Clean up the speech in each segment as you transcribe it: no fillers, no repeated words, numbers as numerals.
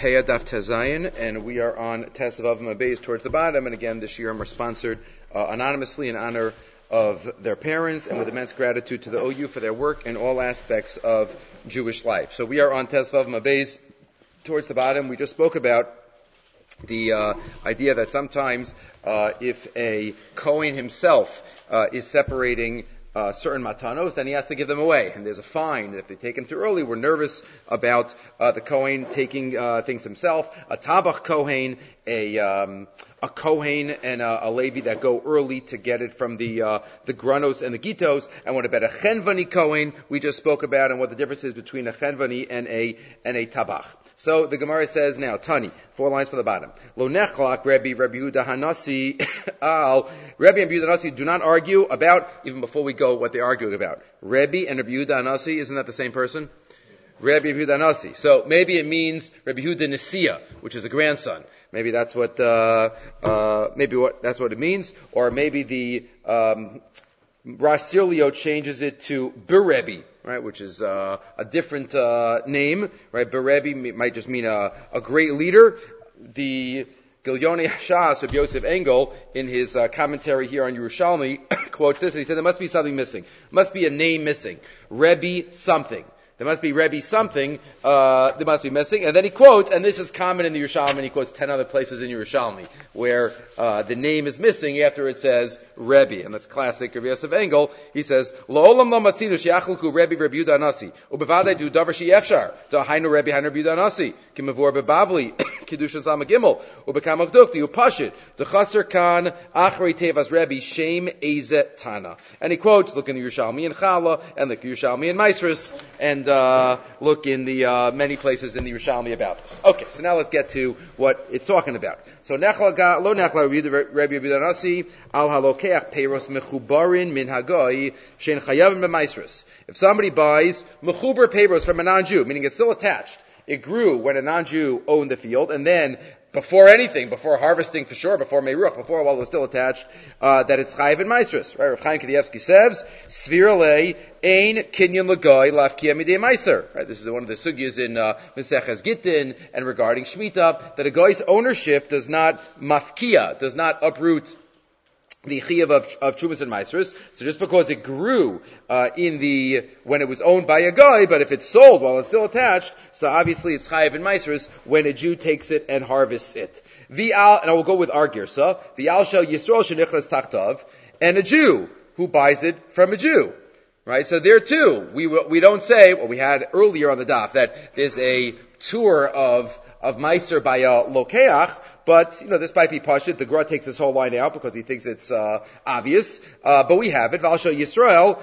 Peah Daf Tezayin, and we are on Tes Vav Mabeis towards the bottom. And again, this year we're sponsored anonymously in honor of their parents and with immense gratitude to the OU for their work in all aspects of Jewish life. So we are on Tes Vav Mabeis towards the bottom. We just spoke about the idea that sometimes if a Kohen himself is separating certain matanos, then he has to give them away, and there's a fine. If they take him too early, we're nervous about the Kohen taking things himself. A Tabach Kohen, a Kohen and a Levi that go early to get it from the Granos and the Gitos, and what about a Chenvani Kohen we just spoke about, and what the difference is between a Chenvani and a Tabach. So the Gemara says now, Tani, 4 lines from the bottom. Lo nechlak Rabbi Yehuda Hanasi al. Rabbi and Yehuda Hanasi do not argue about, even before we go, what they're arguing about. Rabbi and Rabbi Yehuda Hanasi, isn't that the same person? Rabbi Yehuda Hanasi. So maybe it means Rabbi Yehuda Nasiya, which is a grandson. Maybe that's what that's what it means. Or maybe the Rash Sirlio changes it to Berebi, right, which is a different name, right? Berebi might just mean a great leader. The Gilyonei Hashas of Yosef Engel, in his commentary here on Yerushalmi, quotes this, and he said there must be something missing. Must be a name missing. Rebbe something. There must be Rebbe something, there must be missing. And then he quotes, and this is common in the Yerushalmi, and he quotes 10 other places in Yerushalmi, where the name is missing after it says Rebbe. And that's classic of Yosef Engel. He says, Lo'olam lo matzinu she'achalku Rebbe Rabbi Yehuda Hanasi, u'bevadai du davar she'efshar, da'hainu Rebbe hainu Rabbi Yehuda Hanasi, kimavor bebavli, Kedusha Zama Gimel, u'bekam akdukti, u'pashit, dechaser kan, achrei tevas Rebbe, shem eze tana. And he quotes, look in the Yerushalmi and Chala, and the Yerushalmi and Maisris, and look in the many places in the Yerushalmi about this. Okay, so now let's get to what it's talking about. So lo nechla Rabbi Yehuda Hanasi al halokeach peiros mechubarin min hagoy shein chayavim b'maisros. If somebody buys mechubar peiros from a non-Jew, meaning it's still attached, it grew when a non-Jew owned the field, and then before anything, before harvesting for sure, before Meiruch, before while it was still attached, that it's chayiv in maisros. Right? Rav Chaim Kanievsky says, Svirale ein kinyan l'goy lafkia midei maiser. Right? This is one of the sugyas in Meseches Gittin and regarding Shemitah, that a guy's ownership does not mafkia, does not uproot the chiyuv of Trumas and Maisros. So just because it grew when it was owned by a guy, but if it's sold while it's still attached, so obviously it's chayiv in Maisros when a Jew takes it and harvests it. And I will go with our girsa. V'al shel Yisrael shenichnas tachtav, and a Jew who buys it from a Jew. Right? So there too, we don't say, well, we had earlier on the daf that there's a tour of Meiser by a Lokeach, but, this might be pashut. The Gra takes this whole line out because he thinks it's obvious. But we have it. V'al shel Yisrael,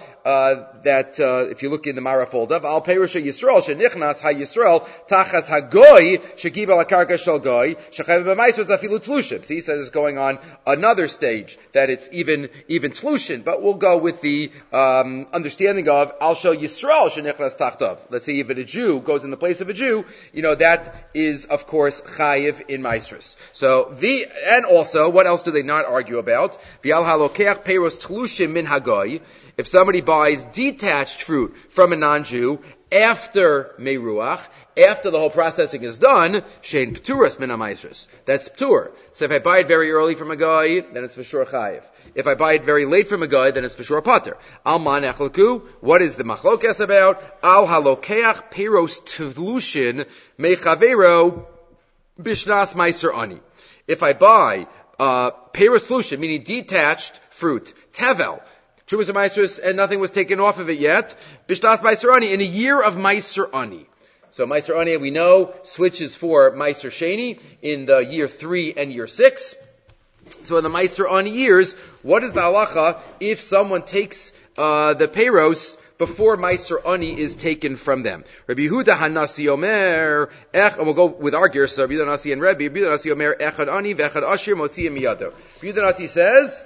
that if you look in the Mara folder, V'al peirusha Yisrael, shenichnas ha-Yisrael, tachas ha-goy, shekibel ha-karka shel goy, shechayev b'maisros afilu tlushim. So he says it's going on another stage, that it's even tlushin. But we'll go with the understanding of Al shel Yisrael, shenichnas tachtav. Let's say even a Jew goes in the place of a Jew, that is, of course, chayiv in maisros. So and also, what else do they not argue about? V'al halokeach peiros tlushim min hagoy. If somebody buys detached fruit from a non-Jew after Meiruach, after the whole processing is done, shein p'turas min ha'maisros. That's p'tur. So if I buy it very early from a guy, then it's for sure chayiv. If I buy it very late from a guy, then it's for sure pater. Al man echelku. What is the machlokes about? Al halokeach peiros tlushin mechavero bishnas meiser ani. If I buy peiros tlushin, meaning detached fruit, tevel, Trumas and Maisros, and nothing was taken off of it yet, bishnas meiser ani, in a year of meiser ani. So meiser ani, we know, switches for meiser sheni in the year 3 and year 6. So in the meiser ani years, what is the halacha if someone takes the peiros before Meiser Ani is taken from them? Rabbi Yehuda Hanasi Omer, and we'll go with our girsa, Rabbi Yehuda Hanasi and Rabbi Yehuda Hanasi Omer, Echad Ani ve'echad Ashir Mosiyim Miyado. Rabbi Yehuda Hanasi says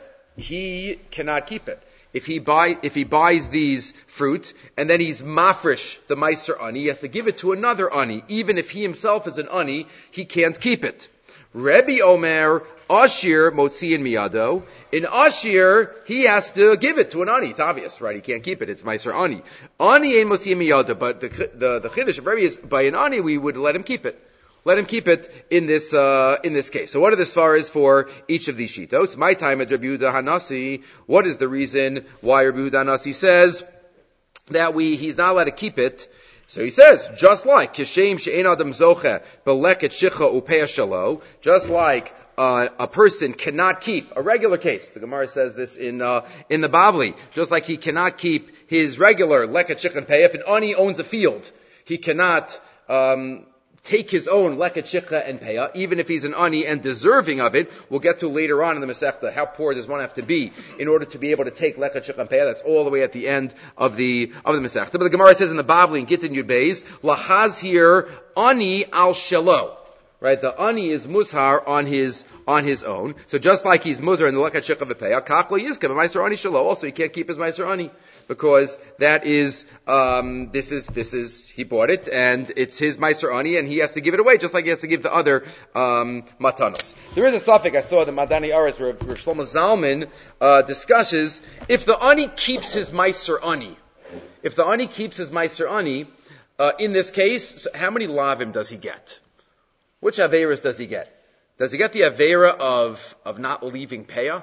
he cannot keep it. If he buys these fruit and then he's mafresh the Meiser Ani, he has to give it to another Ani. Even if he himself is an Ani, he can't keep it. Rabbi Omer, Ashir Motziin Miyado. In Ashir, he has to give it to an Ani. It's obvious, right? He can't keep it. It's Meiser Ani. Ani ain't Motziin Miyado, but the Chiddush of Rabbi is by an Ani we would let him keep it. let him keep it in this case. So what are the svaras for each of these shitos? My time at Rabbi Yehuda Hanasi, what is the reason why Rabbi Yehuda Hanasi says that he's not allowed to keep it? So he says, just like Kishem she'ein adam zoche beleket shicha upeya shalo, just like a person cannot keep a regular case. The Gemara says this in the Bavli. Just like he cannot keep his regular leket shich and pei. If an ani owns a field, he cannot take his own leket shikha and peya, even if he's an ani and deserving of it. We'll get to later on in the Masechta how poor does one have to be in order to be able to take leket shikha and peya. That's all the way at the end of the Masechta. But the Gemara says in the Bavli in Gittin Yud Beis, lahaz here ani al shelo. Right, the ani is mushar on his own. So just like he's muzhar in the leket shikha v'peya, kaklo yizka b'maiser ani shelo. Also, he can't keep his maiser ani because that is this is he bought it and it's his maiser ani and he has to give it away just like he has to give the other matanos. There is a suffix I saw the Madani Aris where Shlomo Zalman discusses if the ani keeps his maiser ani. If the ani keeps his maiser ani, in this case, how many lavim does he get? Which Averas does he get? Does he get the Avera of not leaving Peah?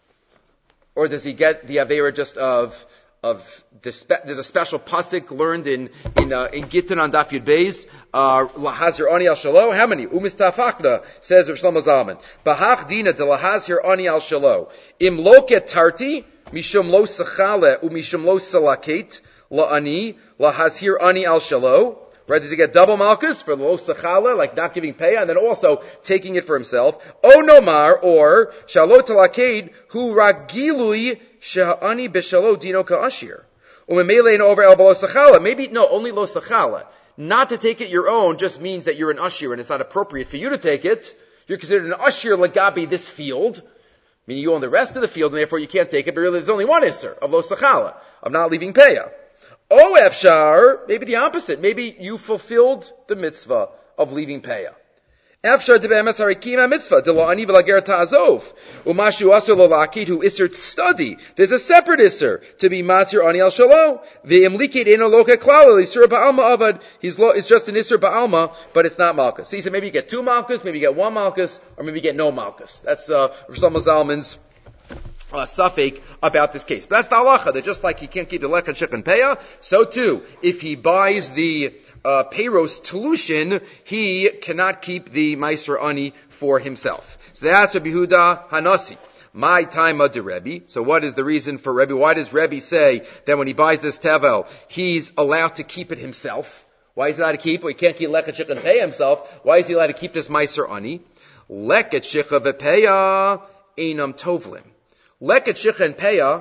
Or does he get the Avera just of there's a special pasuk learned in Gittin on Daf Yud Beis, Lahazir Ani al Shalo. How many? Umistafakna, says Rav Shlomo Zalman. Bahach dina de Lahazir Ani al Shalo. Im loket tarti, mishum lo sachale, umishum lo salaket, la ani, Lahazir Ani al Shalo. Right, does he get double malchus for lo sachala, like not giving payah, and then also taking it for himself? O nomar, or shalo talaked, hu ragilui sha'ani b'shalo dino ka'ashir. Umemelein over el lo sachala. Maybe, no, only lo sachala. Not to take it your own just means that you're an ashir and it's not appropriate for you to take it. You're considered an ashir lagabi this field, meaning you own the rest of the field and therefore you can't take it, but really there's only one isser of lo sachala, of not leaving payah. O Efshar, maybe the opposite. Maybe you fulfilled the mitzvah of leaving payah. Efshar de be'emes harikim mitzvah de lo ani v'lager ta'azov umashu asur lo la'akid hu isser study. There's a separate isser to be masir ani al shalo. Ve'imlikid eno loka klal isser ba'alma avad. It's just an isser ba'alma, but it's not malchus. So he said maybe you get two malchus, maybe you get one malchus, or maybe you get no malchus. That's Rav Shlomo Zalman's suffix about this case. But that's the halacha, that just like he can't keep the leket shich and peah, so too, if he buys the peiros telushin, he cannot keep the meiser ani for himself. So that's Rabbi Yehuda Hanasi. My time of the Rebbe. So what is the reason for Rebbe? Why does Rebbe say that when he buys this tevel, he's allowed to keep it himself? Why is he allowed to keep? Well, he can't keep leket shich and peah himself. Why is he allowed to keep this meiser ani? Leket shich v'peah einam tovlim. Leket shich and peah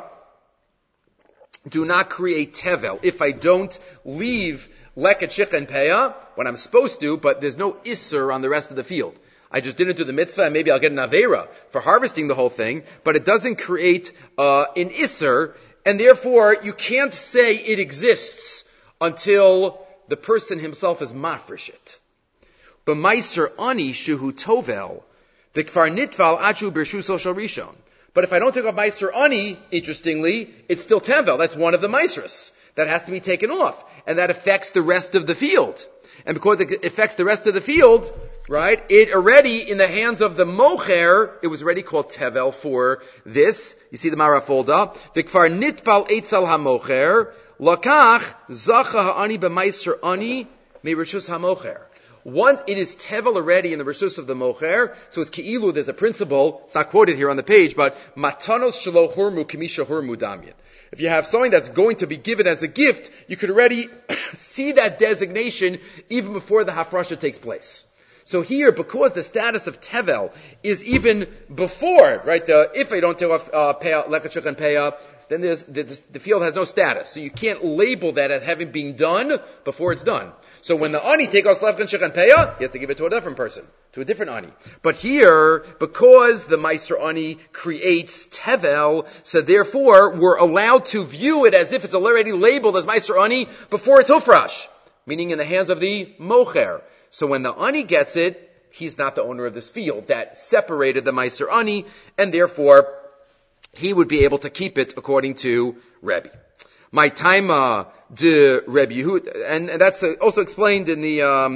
do not create tevel. If I don't leave leket shich and peah when I'm supposed to, but there's no isser on the rest of the field. I just didn't do the mitzvah and maybe I'll get an avera for harvesting the whole thing, but it doesn't create an isser, and therefore you can't say it exists until the person himself is mafresh it. B'maiser ani shuhu tovel, v'kvar nitval achu b'rshusol shel rishon. But if I don't take off Meiser Ani, interestingly, it's still Tevel. That's one of the Meisers. That has to be taken off. And that affects the rest of the field. And because it affects the rest of the field, right, it already, in the hands of the Mocher, it was already called Tevel for this. You see the Marafolda. V'kvar nitpal eitzal ha-Mocher, lakach zacha ha'ani b'Meiser Ani me'rishus ha-Mocher. Once it is tevel already in the resus of the mocher, so it's keilu, there's a principle, it's not quoted here on the page, but matanos shelo hurmu kamisha hurmu damyan. If you have something that's going to be given as a gift, you could already see that designation even before the hafrasha takes place. So here, because the status of tevel is even before, right, if I don't take off leket shich and peah, then the field has no status. So you can't label that as having been done before it's done. So when the ani takes off leket shich and peah, he has to give it to a different person, to a different ani. But here, because the meiser ani creates tevel, so therefore we're allowed to view it as if it's already labeled as meiser ani before it's hufrash, meaning in the hands of the mocher. So when the ani gets it, he's not the owner of this field that separated the meiser ani, and therefore he would be able to keep it according to Rebbe. My time de Rebbe Yehuda, and that's also explained in the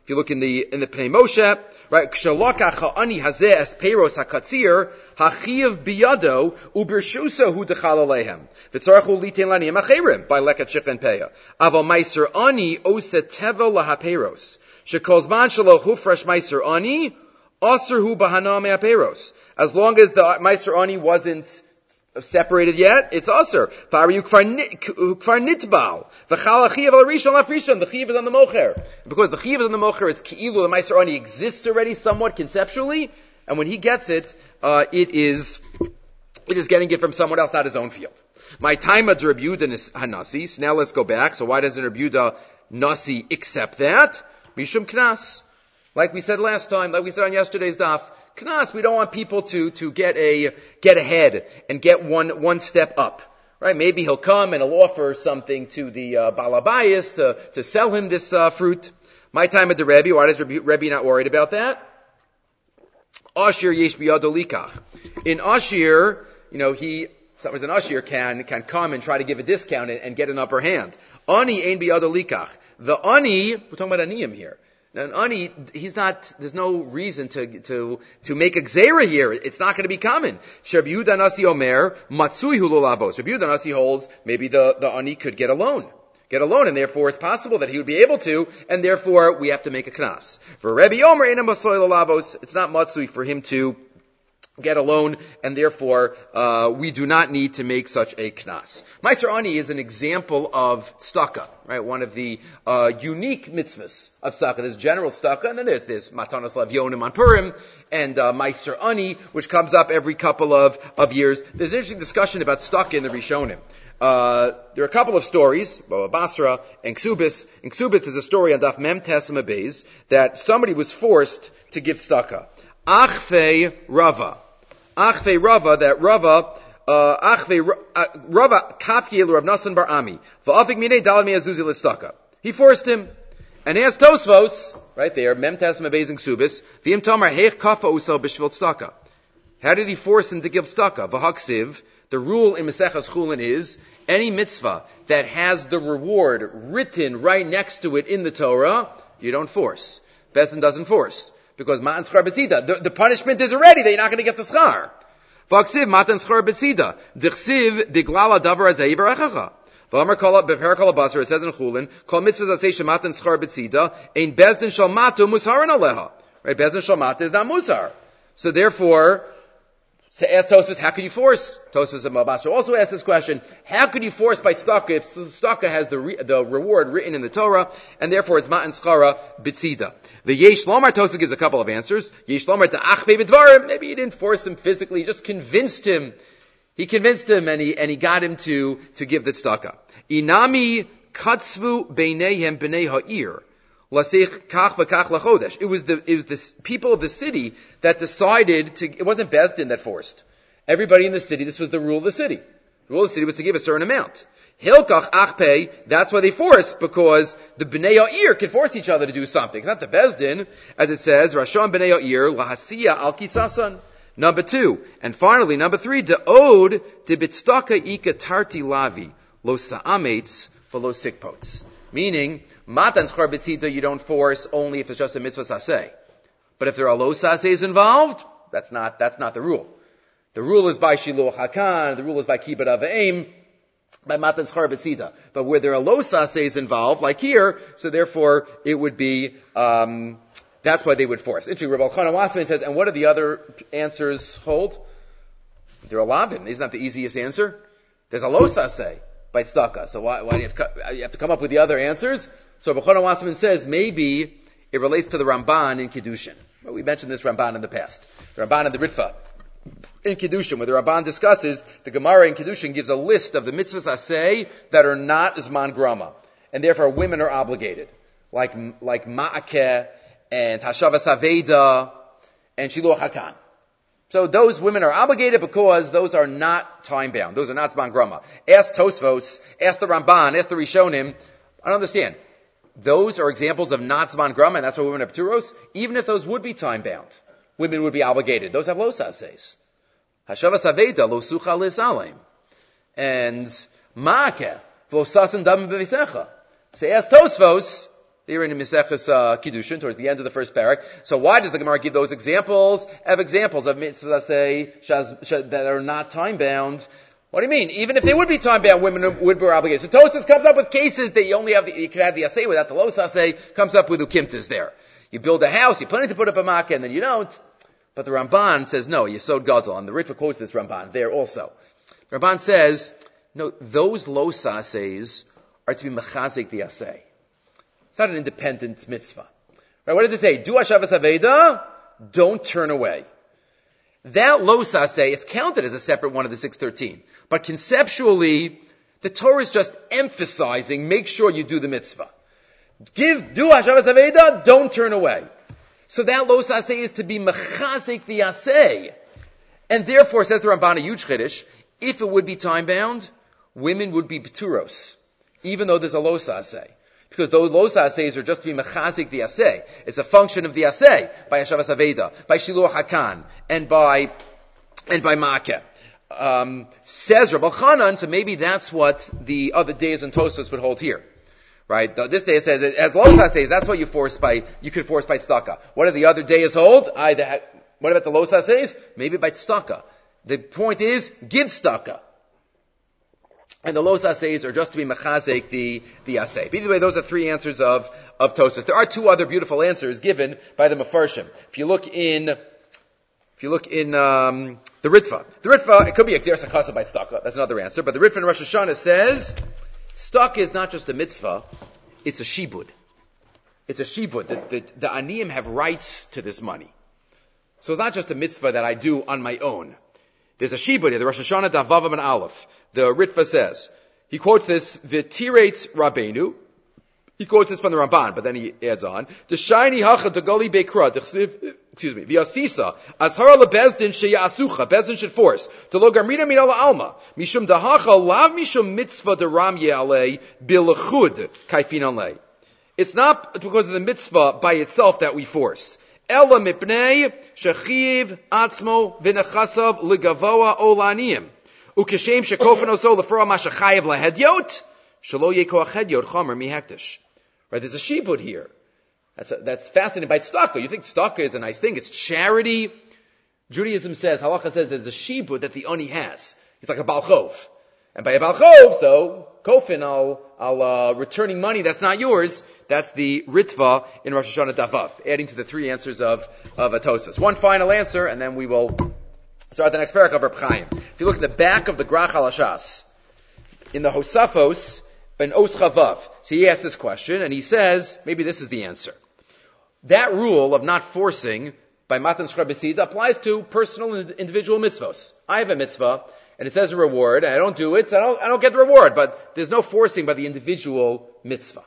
If you look in the Pnei Moshe, right, Kshalokach ha'ani hazeh es peiros hakatzir, hachiv biyado, ubershusa hu dechal alehem. V'tzarachu litin laniyim acherim, by lekat shich peya. Aval meiser ani ose tevel lahapeiros. Shekol zman shalo hufresh meiser ani, aser hu bahana me'apeiros. As long as the meiser ani wasn't separated yet, it's aser. Fari ukvar nitbal. V'chal achiv al rishon lafrishon. The chiv is on the mocher. Because the chiv is on the mocher, it's ki'ilu, the meiser ani exists already somewhat conceptually, and when he gets it, it is getting it from someone else, not his own field. My time at Rabbi Yehuda Hanasi. So now let's go back. So why doesn't Rabbi Yehuda Nasi accept that? Mishum knas. Like we said last time, like we said on yesterday's daf, knas, we don't want people to get ahead and get one step up. Right? Maybe he'll come and he'll offer something to the balabayas to sell him this fruit. My time at the Rebbe. Why does Rebbe not worried about that? Ashir yesh biyado likach. In Ashir, sometimes an Ashir can come and try to give a discount and get an upper hand. Ani ein biyado likach. The ani, we're talking about aniyim here. Now, an ani, there's no reason to make a gzeira here. It's not going to be common. Rabbi Yehuda Nasi Omer, matsui hu lo lavos. Rabbi Yehuda Nasi holds, maybe the ani could get a loan, and therefore it's possible that he would be able to, and therefore we have to make a knas. For Rabbi Omer, ena matsui lo lavos, it's not matsui for him to get a loan, and therefore we do not need to make such a knas. Meiser ani is an example of tzedakah, right? One of the unique mitzvahs of tzedakah. There's general tzedakah, and then there's matanos lavyonim on Purim, and Meiser ani, which comes up every couple of years. There's an interesting discussion about tzedakah in the Rishonim. There are a couple of stories, Baba Basra and Ksubis. In Ksubis, there's a story on Daf Mem Tesem Beis that somebody was forced to give tzedakah. Achvei Rava, that Rava kafye Rav Nasan bar Ami. Va'afik minei dalad me'azuzi l'tzedakah. He forced him. And he asked Tosfos, right there, Mem Tesem Beis and Ksubis, v'im tomar heich kafa usal b'shvil tzedakah. How did he force him to give tzedakah? V'haksiv, the rule in Maseches Chulin is, any mitzvah that has the reward written right next to it in the Torah, you don't force. Bezdin doesn't force. Because matan schar betzida, the punishment is already that you're not going to get the schar. V'aksiv matan schar betzida, d'chsiv diglala davar azei v'rechacha. V'amar kol b'perakol basar, it says in Chulin, kol mitzvahs asay shematan schar betzida, ein bezdin shal matu musharin aleha. Right, bezdin shal matu is not musar. So therefore, to ask Tosfos, how could you force? Tosfos and Malbasra also asked this question, how could you force by tzedakah if tzedakah has the reward written in the Torah, and therefore it's matan schara b'tzida? The Yesh Lomar, Tosfos gives a couple of answers. Yesh Lomar ta'ach b'dvarim, maybe he didn't force him physically, he just convinced him. He convinced him and he got him to give the tzedakah. Inami katzvu beineihem b'nei ha'ir. It was the people of the city that decided it wasn't Bezdin that forced. Everybody in the city, this was the rule of the city. The rule of the city was to give a certain amount. Hilkach achpei, that's why they forced, because the Bnei Ha'ir can force each other to do something. It's not the Bezdin, as it says, Rashon Bnei Ha'ir, lahasiya al kisasan. Number 2. And finally, number 3, the ode to bitstaka ika tarti lavi, lo sa'ametz, v'lo sikpots. Meaning, matan schar b'tzida you don't force only if it's just a mitzvah saseh. But if there are lo saseis involved, that's not the rule. The rule is by shiluach hakan, the rule is by kibbut avim, by matan schar b'tzida. But where there are lo saseis involved, like here, so therefore it would be, that's why they would force. Interesting, Rabbi Elchanan Wasserman says, and what do the other answers hold? They're a lavin. Isn't that the easiest answer? There's a lo saseh by tzedakah. So why do you have to come up with the other answers? So Rabbi Elchanan Wasserman says maybe it relates to the Ramban in Kiddushin. Well, we mentioned this Ramban in the past. The Ramban in the Ritva in Kiddushin, where the Ramban discusses, the Gemara in Kiddushin gives a list of the mitzvahs aseh that are not Zman Grama, and therefore women are obligated, like Ma'akeh and Hashavas Aveda and Shiluach Hakan. So those women are obligated because those are not time-bound. Those are not Zman Grama. Ask Tosfos, ask the Ramban, ask the Rishonim. I don't understand. Those are examples of not Zman Grama, and that's why women have Pturos. Even if those would be time-bound, women would be obligated. Those have lo saseis. Hashavas Aveda, lo sucha l'salem. And Ma'akeh, lo sasim dam b'visecha. So ask Tosfos, They're in Maseches Kiddushin, towards the end of the first parak. So why does the Gemara give those examples? Have examples of mitzvahs that are not time-bound. What do you mean? Even if they would be time-bound, women would be obligated. So Tosfos comes up with cases that you could have the asay without the los asay, comes up with ukimtas there. You build a house, you're planning to put up a makkah, and then you don't. But the Ramban says, no, Yesod Gadol. And the Ritva quotes this Ramban there also. The Ramban says, no, those los asays are to be mechazik the asay. It's not an independent mitzvah. Right? What does it say? Do Hashavas Aveda, don't turn away. That los asay, it's counted as a separate one of the 613. But conceptually, the Torah is just emphasizing, make sure you do the mitzvah. Do Hashavas Aveda, don't turn away. So that los asay is to be mechazik the asay. And therefore, says the Ramban, a huge chiddush, if it would be time-bound, women would be pturos, even though there's a los asay. Because those los asays are just to be mechazik the asay. It's a function of the asay, by Hashavas Aveda, by Shiluach HaKan, and by Makeh. Says Rabbi Chanan, so maybe that's what the other days in Tosfos would hold here. Right? This day it says, as los asays, that's what you could force by tzedakah. What do the other days hold? What about the los asays? Maybe by tzedakah. The point is, give tzedakah. And the los asays are just to be mechazik the asay. Either way, those are three answers of Tosfos. There are two other beautiful answers given by the Mefarshim. If you look in the Ritva, it could be a Gzeras HaKasa by tzedakah. That's another answer. But the Ritva in Rosh Hashanah says, tzedakah is not just a mitzvah, it's a shibud. It's a shibud. The aniyim have rights to this money. So it's not just a mitzvah that I do on my own. There's a shibud here, the Rosh Hashanah Davavam and Aleph. The Ritva says, he quotes this, V'tiretz Rabbeinu, he quotes this from the Ramban, but then he adds on, the shiny hacha to gali bekra, v'yasisa, ashara lebezdin sheyasucha, bezdin should force, to lo gamrina min ala alma, mishum dahacha lav mishum mitzvah de ramye alei, bilachud kaifin alei. It's not because of the mitzvah by itself that we force. Ela mipnei shechiv atzmo v'nechasav legavoa olaniyim. Ukeshem shekofan oso lefra mashachayev lahedyot, shelo yekoach hedyot chomer mihektish. Right, there's a shibud here. That's fascinating by tzedakah. You think tzedakah is a nice thing. It's charity. Judaism says, halacha says there's a shibud that the oni has. He's like a balchov. And by a balchov, so, kofin, I'll returning money that's not yours. That's the Ritva in Rosh Hashanah Davav, adding to the three answers of Tosfos. One final answer, and then we will start the next parak of Reb Chaim. If you look at the back of the Grach HaLashas, in the Hosafos, in Os Chavav, so he asks this question, and he says, maybe this is the answer. That rule of not forcing by Matan Shechar B'Sida applies to personal and individual mitzvos. I have a mitzvah, and it says a reward, and I don't do it, I don't get the reward, but there's no forcing by the individual mitzvah.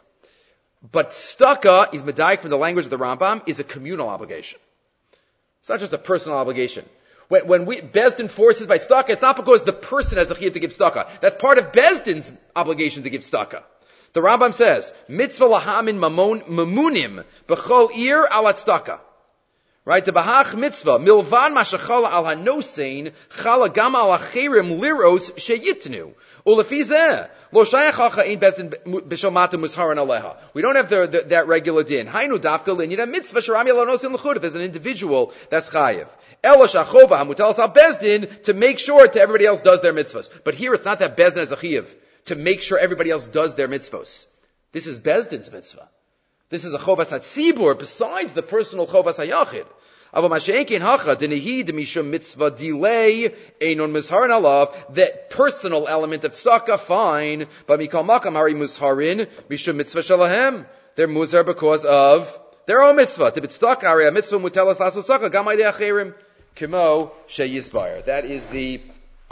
But tzedakah is medayik from the language of the Rambam, is a communal obligation. It's not just a personal obligation. When Bezdin forces by tzedakah, it's not because the person has a chiyuv to give tzedakah. That's part of Bezdin's obligation to give tzedakah. The Rambam says, mitzvah lahamin mamunim b'chol ir ala tzedakah. Right? The bahach mitzvah, milvan mashachala al hanosein, chala gam al achirim liros sheyitnu. Ulefizeh, lo shayachacha ein Bezdin b'shomata musharan aleha. We don't have that regular din. Hainu dafka linyan mitzvah sharami al hanosein l'chud. If there's an individual, that's chayiv. Ela shachova hamutal al Bezdin to make sure to everybody else does their mitzvahs. But here it's not that Bezdin has a chayiv to make sure everybody else does their mitzvahs. This is Bezdin's mitzvah. This is a chovas hatzibur besides the personal chovas hayachid. Ava mashenkin hacha denehi demishum mitzvah delay einon misharin alav. That personal element of tzedakah, fine, but mikal makam hari musharin mishum mitzvah shalahem. They're muzar because of their own mitzvah. The tzedakah hari a mitzvah mutelas lasos tzedakah gam idei acherim kimo sheyisbayr. That is the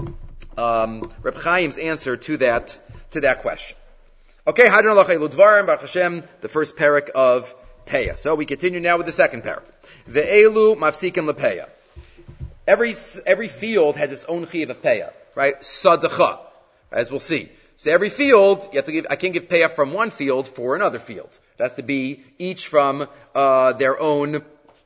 Reb Chaim's answer to that question. Okay, Hadron Lachay Ludvarim Baruch Hashem, the first parak of Peah. So we continue now with the second parak. Ve'elu mafsikim lepeah. Every field has its own chiyuv of Peah, right? Sadacha, as we'll see. So every field, you have to give. I can't give Peah from one field for another field. It has to be each from their own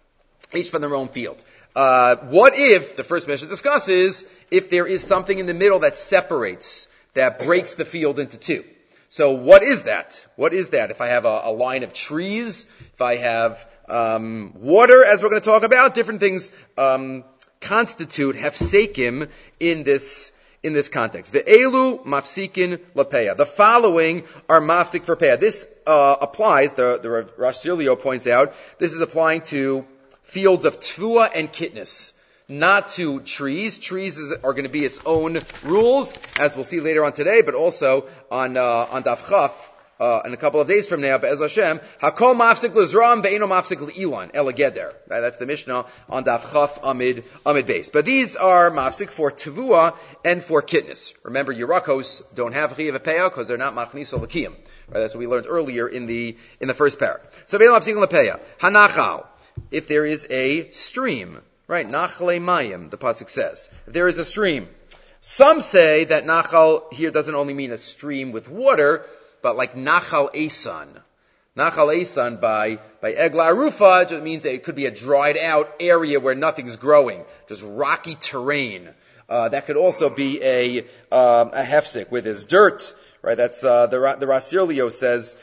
field. What if, the first Mishnah discusses, if there is something in the middle that separates, that breaks the field into two. So what is that? What is that? If I have a line of trees, if I have water, as we're going to talk about, different things constitute hefsekim in this context. Ve'elu mafsikin lapeya. The following are mafsik for peya. This applies, the Rosh Silio points out, this is applying to fields of tvua and kitnus, not to trees. Trees are going to be its own rules, as we'll see later on today, but also on Daf Chaf, in a couple of days from now, Be'ez Hashem, Hakol mafsik l'zram ve'eno mafsik l'ilon, elegeder. Right, that's the Mishnah on Daf Chaf Amid Beis. But these are mafsik for Tevua and for Kitnus. Remember, Yerakos don't have Chiyav Peah because they're not Machniso L'kiyim. Right, that's what we learned earlier in the first parak. So ve'eno mafsik l'peah. Hanachal. If there is a stream, right, Nachale Mayim, the pasuk says. If there is a stream. Some say that Nachal here doesn't only mean a stream with water, but like Nachal Esan. Nachal Esan by Egla Arufa just means it could be a dried out area where nothing's growing, just rocky terrain. That could also be a hefsek with his dirt, right? That's the Rasirlio says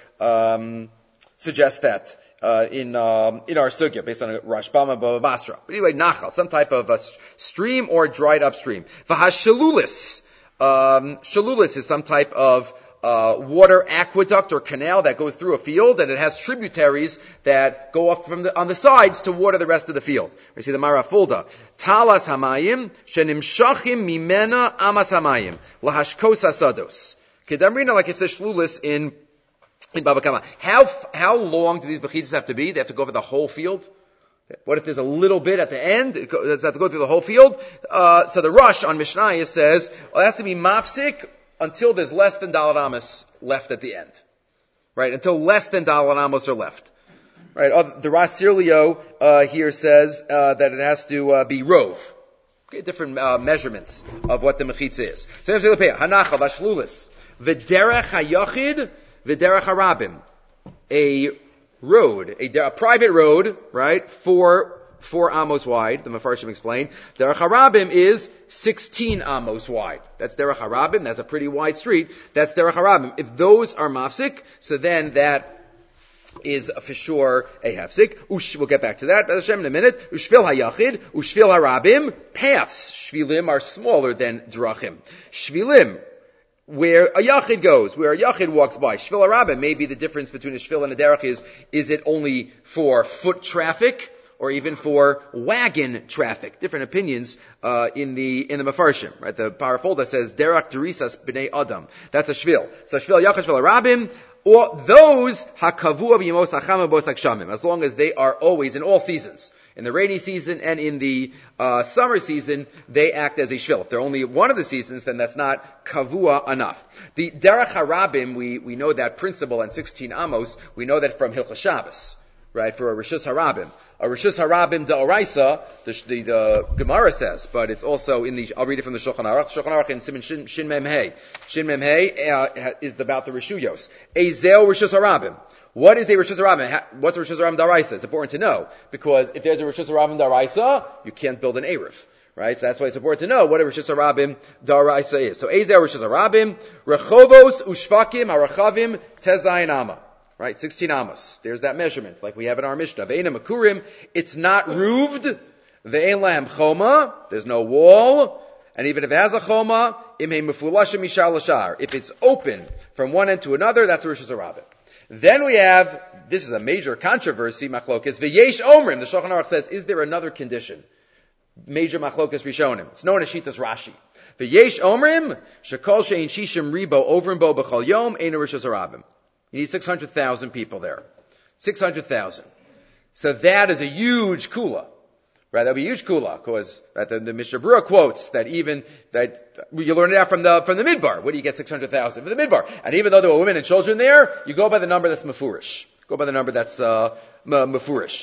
suggests that in our sugya based on Rashbam and Baba Basra. But anyway, Nachal, some type of a stream or dried up stream. V'hashalulis. Shalulis is some type of water aqueduct or canal that goes through a field, and it has tributaries that go off on the sides to water the rest of the field. We see the Marafulda. Talas hamayim shenimshachim mimena amas hamayim lahashkos asados. Kedamrina, like it says shlulis in Baba Kama. How long do these bechitzas have to be? They have to go over the whole field? What if there's a little bit at the end? Does it have to go through the whole field? So the Rush on Mishnayos says, well, it has to be mafsik until there's less than Dalet Amos left at the end. Right? Until less than Dalet Amos are left. Right? The Rasirlio here says that it has to be rov. Okay, different measurements of what the mechitza is. So you have to Hanacha, Vashlulis, V'derech HaYachid, V'derech HaRabim. A road, a private road, right, 4 amos wide, the Mefarshim explain. Derech HaRabim is 16 amos wide. That's Derech HaRabim, that's a pretty wide street. That's Derech HaRabim. If those are mafsik, so then that is for sure a hefsik. We'll get back to that, B'ez Hashem, in a minute. Ushvil HaYachid, Ushvil HaRabim, paths. Shvilim are smaller than drachim. Shvilim, where a yachid goes, where a yachid walks by. Shvil HaRabim, maybe the difference between a shvil and a derech is it only for foot traffic, or even for wagon traffic? Different opinions in the Mefarshim. Right? The Parafolda says derech derisas b'nei adam. That's a shvil. So shvil yachid, shvil HaRabim, or those hakavua b'yemos hacham b'os hakshamim, as long as they are always in all seasons. In the rainy season and in the summer season, they act as a shvil. If they're only one of the seasons, then that's not kavua enough. The derech harabim, we know that principle in 16 amos. We know that from Hilchos Shabbos, right? For a rishus harabim. A rishus harabim da'oraisa, the Gemara says, but it's also I'll read it from the Shulchan Aruch. Shulchan Aruch in Siman Shin Mem Hey. Shin Mem Hey is about the rishuyos. Ezel rishus harabim. What is a rishus harabim? What's a rishus harabim da'oraisa? It's important to know, because if there's a rishus harabim da'oraisa, you can't build an eruv. Right? So that's why it's important to know what a rishus harabim da'oraisa is. So ezel rishus harabim, rechovos ushvakim harachavim tezayin ama. Right, 16 amos. There's that measurement, like we have in our Mishnah. Ve'ena makurim, it's not roofed. Ve'en lahem choma, there's no wall. And even if it has a choma, imhe mefulashim mishar l'shar. If it's open from one end to another, that's a rishus harabim. Then we have, this is a major controversy, machlokes. V'yesh omrim, the Shulchan Aruch says, is there another condition? Major machlokes rishonim. It's known as Shitas Rashi. V'yesh omrim, shekol she'in shishim ribo ovrim bo b'chol yom, ein a rishus harabim. You need 600,000 people there. 600,000. So that is a huge kula. Right? That'll be a huge kula, because the Mishnah Berurah quotes that you learn it out from the midbar. What do you get 600,000 for the midbar? And even though there were women and children there, you go by the number that's mefurish. Go by the number that's mefurish.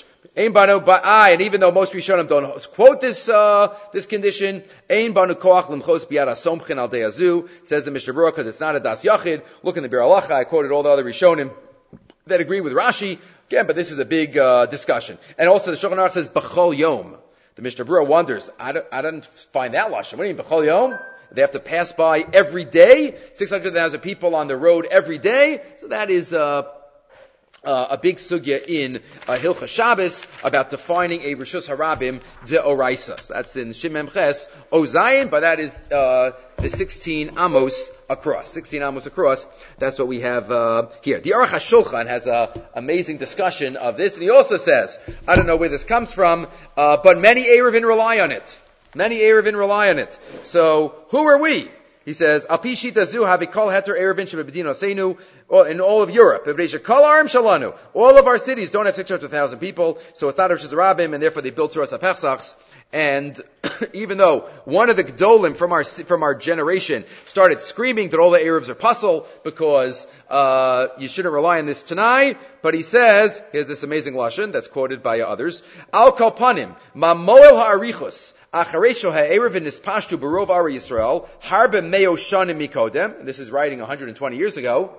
And even though most Rishonim don't quote this condition, Ein banu koach limchos biyad asomchin al deyazu, says the Mishnah Berurah, because it's not a das yachid. Look in the Bir Halacha, I quoted all the other Rishonim that agree with Rashi. Again, but this is a big discussion. And also the Shulchan Aruch says b'chol yom. The Mishnah Berurah wonders, I don't find that lashon. What do you mean b'chol yom? They have to pass by every day. 600,000 people on the road every day. So that is a big sugya in Hilchas Shabbos about defining a Rishus Harabim de Oraisa. So that's in Shimem Ches Ozayin, but that is the 16 Amos across. 16 Amos across. That's what we have here. The Aruch HaShulchan has an amazing discussion of this, and he also says, I don't know where this comes from, but many Eruvin rely on it. Many Eruvin rely on it. So who are we? He says, Al pi shita zu havikol heter eruvin shebedino seinu, in all of Europe. Kol arim shalanu. All of our cities don't have 600,000 people, so it's not a Rishus Harabim, and therefore they built Tzuras HaPesachs. And even though one of the Gedolim from our generation started screaming that all the Arabs are puzzle because you shouldn't rely on this tonight, but he says, here's this amazing lashon that's quoted by others, Al Kalpanim, Ma Moel Ha'arichus, Acharesho Ha'erev Nispashtu Barov Ari Yisrael, Harbe Meo Shanim Mikodem, this is writing 120 years ago,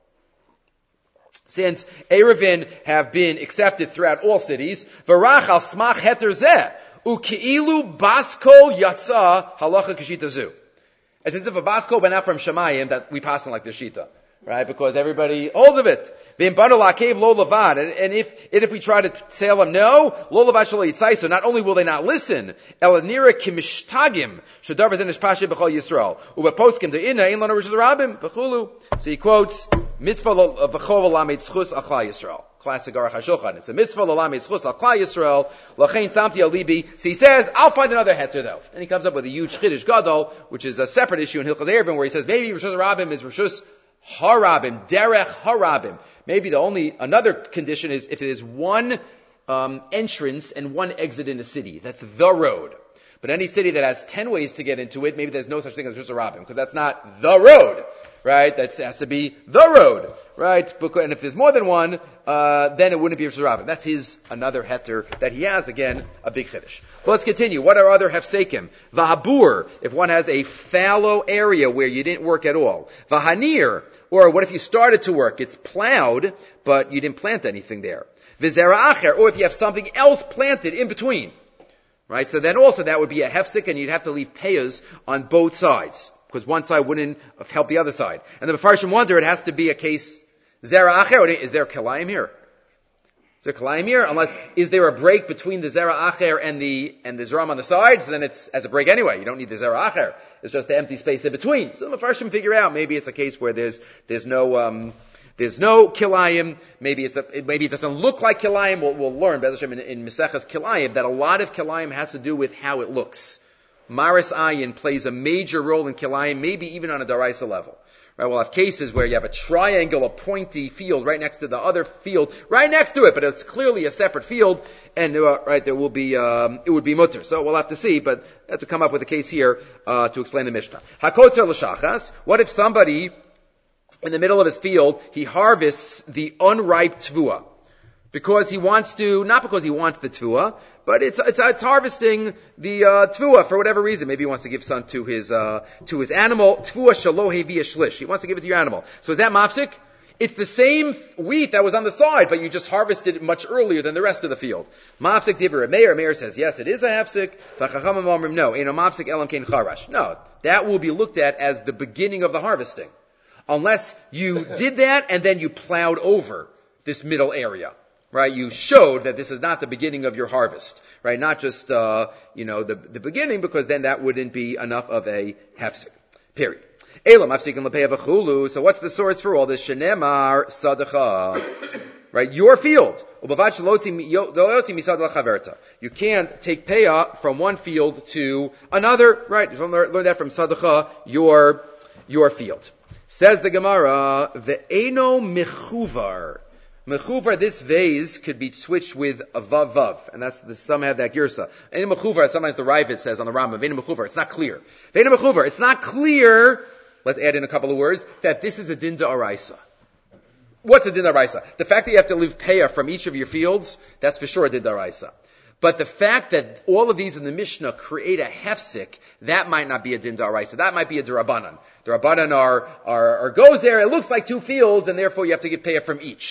since Eruvin have been accepted throughout all cities, Varach al Smach Heter Zeh, Uki'ilu Baskol Yatsa Halacha Kashita Zu. It's as if a Baskol went out from Shemayim that we pass on like the Shita. Right? Because everybody holds of it. V'imbanul akev lo levad. And if we try to tell them no, lo levad shelo yitzai, so not only will they not listen, el nira kimishtagim, shedavar zen ishpashe b'chol Yisrael. Ubeposkim de'ina, ein lano Rishus Harabim, b'chulu. So he quotes, mitzvah v'chov lamed schus al Klal Yisrael. Classic Aruch HaShulchan. It's a mitzvah lamed schus al Klal Yisrael, lachein samti al libi. So he says, I'll find another heter though. And he comes up with a huge chiddush gadol, which is a separate issue in Hilchos Eruvin, where he says, maybe Rishus Harabim is Rishus Harabim, derech harabim. Maybe another condition is if there's one entrance and one exit in a city. That's the road. But any city that has 10 ways to get into it, maybe there's no such thing as Rishus Harabim, because that's not the road. Right? That has to be the road. Right? And if there's more than one, then it wouldn't be Rishus Harabim. That's another heter that he has. Again, a big chiddush. But let's continue. What are other hefsekim? Vahabur, if one has a fallow area where you didn't work at all. Vahanir, or what if you started to work? It's plowed, but you didn't plant anything there. Vizera acher, or if you have something else planted in between. Right? So then also that would be a hefsek, and you'd have to leave payas on both sides, because one side wouldn't help the other side. And the Mefarshim wonder, it has to be a case, zera acher, or is there kilayim here? Is there kilayim here? Unless, is there a break between the zera acher and the zeram on the sides? Then it's as a break anyway. You don't need the zera acher. It's just the empty space in between. So the Mefarshim figure out, maybe it's a case where there's no kilayim. Maybe it doesn't look like kilayim. We'll learn, Be'ez Hashem, in Maseches Kilayim, that a lot of kilayim has to do with how it looks. Maris Ayin plays a major role in kilayim, maybe even on a daraisa level. Right? We'll have cases where you have a triangle, a pointy field right next to the other field, right next to it, but it's clearly a separate field, and there will be it would be mutter. So we'll have to see, but I have to come up with a case here to explain the Mishnah. Hakotzer l'shachas. What if somebody in the middle of his field he harvests the unripe tvua? Because he wants to, not because he wants the tvua, but it's harvesting the tvua for whatever reason. Maybe he wants to give some to his animal. Tvua shalo hevi shlish. He wants to give it to your animal. So is that mafsik? It's the same wheat that was on the side, but you just harvested it much earlier than the rest of the field. Mafsik divrei Meir. Meir says yes, it is a hafsik. V'chachamim omrim no. Eino mafsik elam kein charash. No, that will be looked at as the beginning of the harvesting, unless you did that and then you plowed over this middle area. Right, you showed that this is not the beginning of your harvest, right? Not just, the beginning, because then that wouldn't be enough of a hefsek. Period. Elam hafsikin l'pei avachulu. So what's the source for all this? Shenemar sadacha. Right, your field. You can't take payah from one field to another. Right, you learn that from sadacha, your field. Says the Gemara, ve'eno mechuvar. Mechuvar, this vase could be switched with a vav, and some have that girsa. Ve'eno mechuvar, sometimes the Ravid says on the Rambam, ve'eno mechuvar, it's not clear. Ve'eno mechuvar, it's not clear, let's add in a couple of words, that this is a din d'oraisa. What's a din d'oraisa? The fact that you have to leave payah from each of your fields, that's for sure a din d'oraisa. But the fact that all of these in the Mishnah create a hefsek, that might not be a din d'oraisa. That might be a d'Rabbanan. The Rabbanan are goes there, it looks like two fields, and therefore you have to give payah from each.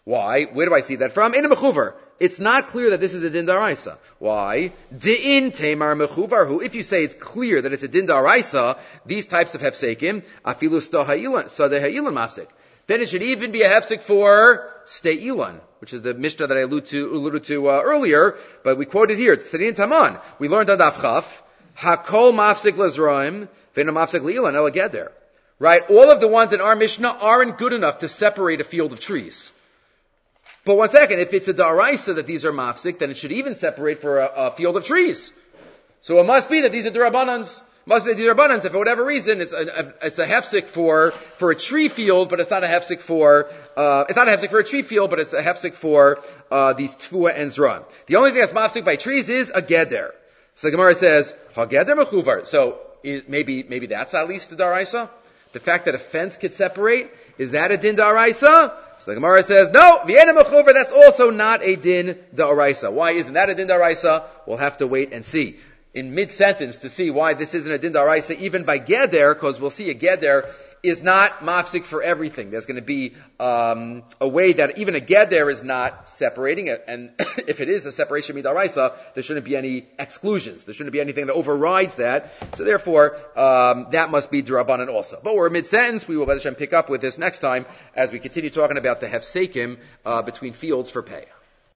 Why? Where do I see that from? In a mechuvar. It's not clear that this is a din daraisa. Why? De'in temar mechuvar hu. If you say it's clear that it's a din daraisa, these types of hefsekim, afilu staha'ilan, sadaha'ilan mafsik. Then it should even be a hefsek for steilan, which is the Mishnah that I alluded to earlier, but we quoted here. It's Tadin Taman. We learned on Daf Chaf, Hakol mafsik lezraim, v'ena mafsik leilan elageder. Right? All of the ones in our Mishnah aren't good enough to separate a field of trees. But one second, if it's a daraisa that these are mafsik, then it should even separate for a field of trees. So it must be that these are derabanans. Must be these are derabanans. If for whatever reason it's a hefsek for a tree field, but it's not a hefsek for a tree field, but it's a hefsek for these tfua and zran. The only thing that's mafsik by trees is a geder. So the Gemara says hageder mechuvar. So maybe that's at least the daraisa. The fact that a fence could separate, is that a din daraisa? So the Gemara says, no, v'ena mechuvar, that's also not a din daraisa. Why isn't that a din daraisa? We'll have to wait and see. In mid-sentence to see why this isn't a din daraisa, even by geder, because we'll see a geder is not mafsik for everything. There's going to be a way that even a geder is not separating it, and if it is a separation midaraisa, there shouldn't be any exclusions. There shouldn't be anything that overrides that. So therefore, that must be d'Rabbanan also. But we're mid-sentence. We will, B'ez Hashem, pick up with this next time as we continue talking about the hefsekim between fields for pay.